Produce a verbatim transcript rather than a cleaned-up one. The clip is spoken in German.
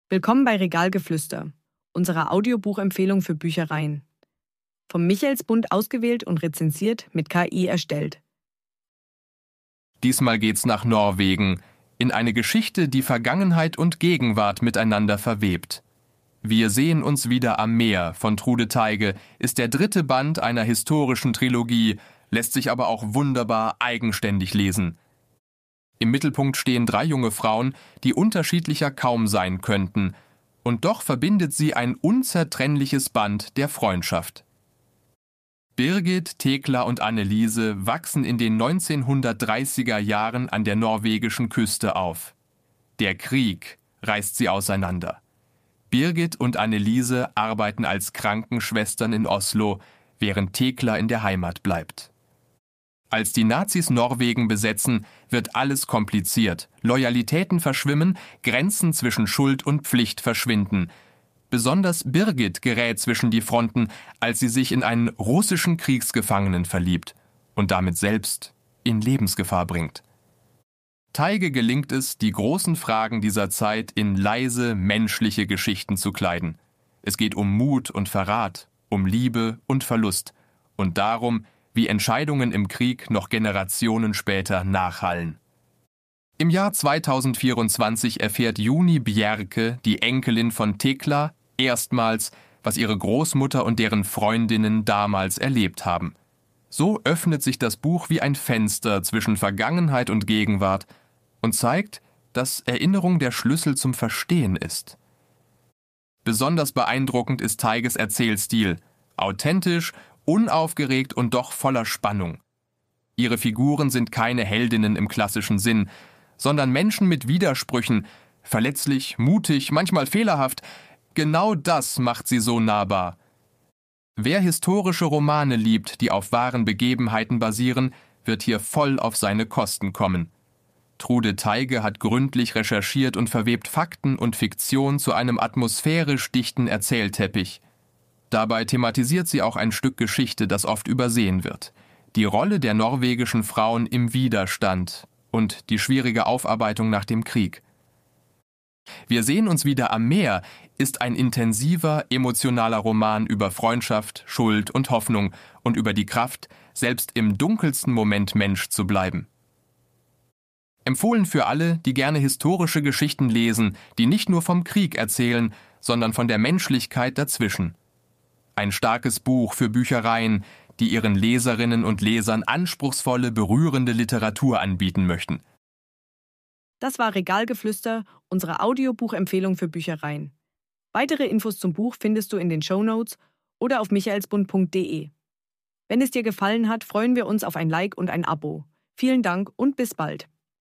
Willkommen bei Regalgeflüster, unserer Audiobuchempfehlung für Büchereien. Vom Michaelsbund ausgewählt und rezensiert, mit K I erstellt. Diesmal geht's nach Norwegen, in eine Geschichte, die Vergangenheit und Gegenwart miteinander verwebt. Wir sehen uns wieder am Meer von Trude Teige ist der dritte Band einer historischen Trilogie, lässt sich aber auch wunderbar eigenständig lesen. Im Mittelpunkt stehen drei junge Frauen, die unterschiedlicher kaum sein könnten, und doch verbindet sie ein unzertrennliches Band der Freundschaft. Birgit, Thekla und Anneliese wachsen in den neunzehnhundertdreißiger Jahren an der norwegischen Küste auf. Der Krieg reißt sie auseinander. Birgit und Anneliese arbeiten als Krankenschwestern in Oslo, während Thekla in der Heimat bleibt. Als die Nazis Norwegen besetzen, wird alles kompliziert, Loyalitäten verschwimmen, Grenzen zwischen Schuld und Pflicht verschwinden. Besonders Birgit gerät zwischen die Fronten, als sie sich in einen russischen Kriegsgefangenen verliebt und damit selbst in Lebensgefahr bringt. Teige gelingt es, die großen Fragen dieser Zeit in leise, menschliche Geschichten zu kleiden. Es geht um Mut und Verrat, um Liebe und Verlust und darum, wie Entscheidungen im Krieg noch Generationen später nachhallen. Im Jahr zweitausendvierundzwanzig erfährt Juni Bjerke, die Enkelin von Thekla, erstmals, was ihre Großmutter und deren Freundinnen damals erlebt haben. So öffnet sich das Buch wie ein Fenster zwischen Vergangenheit und Gegenwart und zeigt, dass Erinnerung der Schlüssel zum Verstehen ist. Besonders beeindruckend ist Teiges Erzählstil, authentisch, unaufgeregt und doch voller Spannung. Ihre Figuren sind keine Heldinnen im klassischen Sinn, sondern Menschen mit Widersprüchen, verletzlich, mutig, manchmal fehlerhaft. Genau das macht sie so nahbar. Wer historische Romane liebt, die auf wahren Begebenheiten basieren, wird hier voll auf seine Kosten kommen. Trude Teige hat gründlich recherchiert und verwebt Fakten und Fiktion zu einem atmosphärisch dichten Erzählteppich. Dabei thematisiert sie auch ein Stück Geschichte, das oft übersehen wird: die Rolle der norwegischen Frauen im Widerstand und die schwierige Aufarbeitung nach dem Krieg. Wir sehen uns wieder am Meer ist ein intensiver, emotionaler Roman über Freundschaft, Schuld und Hoffnung und über die Kraft, selbst im dunkelsten Moment Mensch zu bleiben. Empfohlen für alle, die gerne historische Geschichten lesen, die nicht nur vom Krieg erzählen, sondern von der Menschlichkeit dazwischen. Ein starkes Buch für Büchereien, die ihren Leserinnen und Lesern anspruchsvolle, berührende Literatur anbieten möchten. Das war Regalgeflüster, unsere Audiobuchempfehlung für Büchereien. Weitere Infos zum Buch findest du in den Shownotes oder auf michaelsbund punkt de. Wenn es dir gefallen hat, freuen wir uns auf ein Like und ein Abo. Vielen Dank und bis bald.